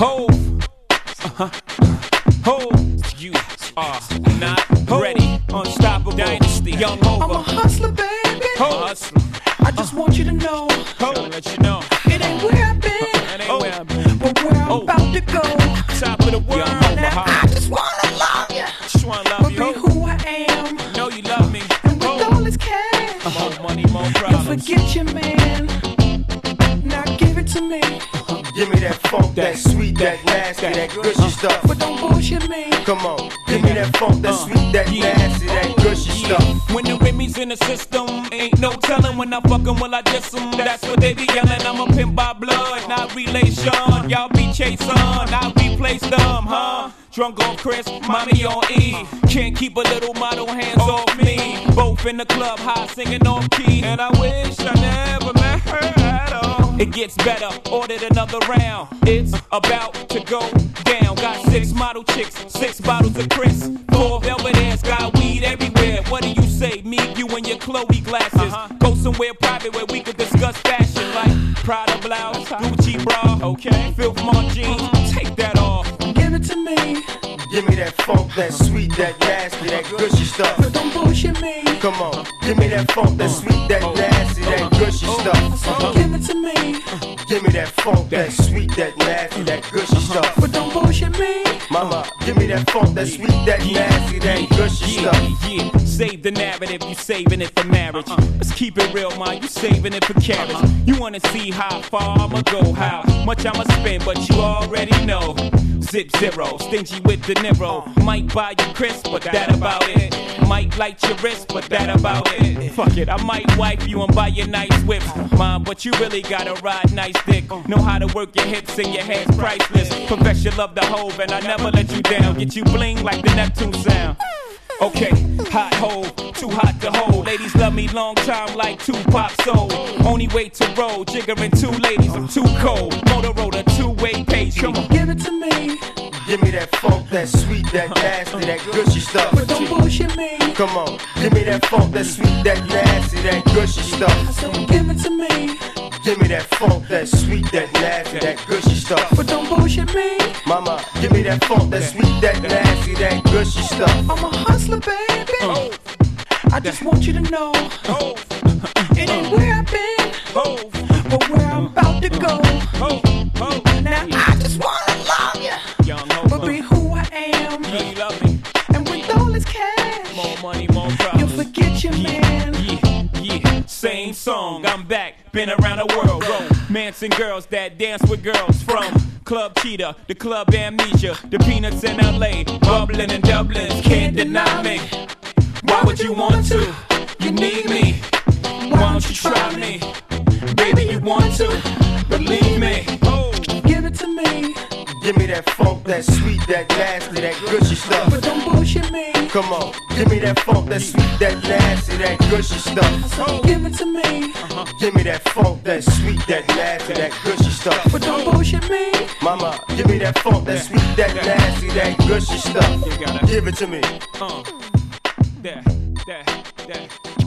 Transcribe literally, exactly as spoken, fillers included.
Hove, uh-huh. Hove, you are not Hove. Ready. Unstoppable Dynasty, Young Hova. I'm a hustler, baby. Hove. Hustler. I just want you to know. Hove. Trying to let you know. It ain't where I've been. It ain't where I've been. But where I'm oh. about to go. Top of the world. Young Hova. I just wanna love you. Just wanna love but you. But be who I am. Know you love me. And with Hove. all this cash. More money, more problems. You'll forget your man. Now give it to me. Give me that funk, that sweet, that nasty, that gushy stuff. But don't bullshit me. Come on, give me that funk, that sweet, that nasty, that gushy stuff. When the Remy's in the system, ain't no telling when I fuck 'em, will I diss 'em. That's what they be yelling. I'm a pimp by blood, not relation. Y'all be chasing, I replace them, huh? Drunk on Chris, mommy on E. Can't keep a little model hands off me. Both in the club, high singing off key. And I wish I never met her at all. It gets better, ordered another round. It's about to go down. Got six model chicks, six bottles of Chris. Four velvet ass, got weed everywhere. What do you say? Me, you, and your Chloe glasses. Uh-huh. Go somewhere private where we could discuss fashion, like Prada blouse, Gucci bra, okay? Filth Mark jeans, take that off. Give it to me. Give me that funk, that sweet, that nasty, that gushy stuff. But don't bullshit me. Come on, give me that funk, that sweet, that nasty, that gushy stuff. So give it to me. Give me that funk, that sweet, that nasty, that gushy stuff. But don't bullshit me. Mama, give me that funk, that sweet, that nasty, that gushy yeah, stuff. Yeah, save the narrative, you saving it for marriage. Let's keep it real, man, you saving it for carriage. You wanna see how far I'ma go, how much I'ma spend, but you already know. Zip zero, stingy with the Niro. Might buy you Chris, but that about it. Might light your wrist, but that about it. Fuck it, I might wipe you and buy you nice whips, mom, but you really gotta ride nice dick. Know how to work your hips and your hands priceless. Profess your love the Hove and I never let you down. Get you bling like the Neptune sound. Okay, hot Hove, too hot to hold. Ladies love me long time like Tupac soul. Only way to roll, jiggering two ladies, I'm too cold. Motorola two-way page, come on. Give it to me. Give me that funk, that sweet, that nasty, that gushy stuff. But don't bullshit me. Come on, give me that funk, that sweet, that nasty, that gushy stuff. So give it to me. Give me that funk, that sweet, that nasty, that gushy stuff. But don't bullshit me. Mama, give me that funk, that sweet, that nasty, that gushy stuff. I'm a hustler, baby. Oh. I just want you to know. Oh. It ain't where I've been. Oh. But where I'm about to go. Oh. Oh. Now I just wanna love you. Young Hova. But be who I am. Yeah, you love me. And with all this cash, More money, more problems. you'll forget your man. Yeah, yeah, same song, I'm back, been around the world. Romance and girls that dance with girls. From Club Cheetah, the Club Amnesia, the Peanuts in L A, bubbling in Dublin, can't deny me. Why would you want to? You need me. Why don't you try me? Baby, you want to, believe me. Oh. Give it to me. Give me that funk, that sweet, that nasty, that gushy stuff. But don't bullshit me. Come on, give me that funk, that sweet, that nasty, that gushy stuff. So give it to me. Give me that funk, that sweet, that nasty, that gushy stuff. But don't bullshit me. Mama, give me that funk, that sweet, that nasty, that gushy stuff. Give it to me. Uh, that, that, that.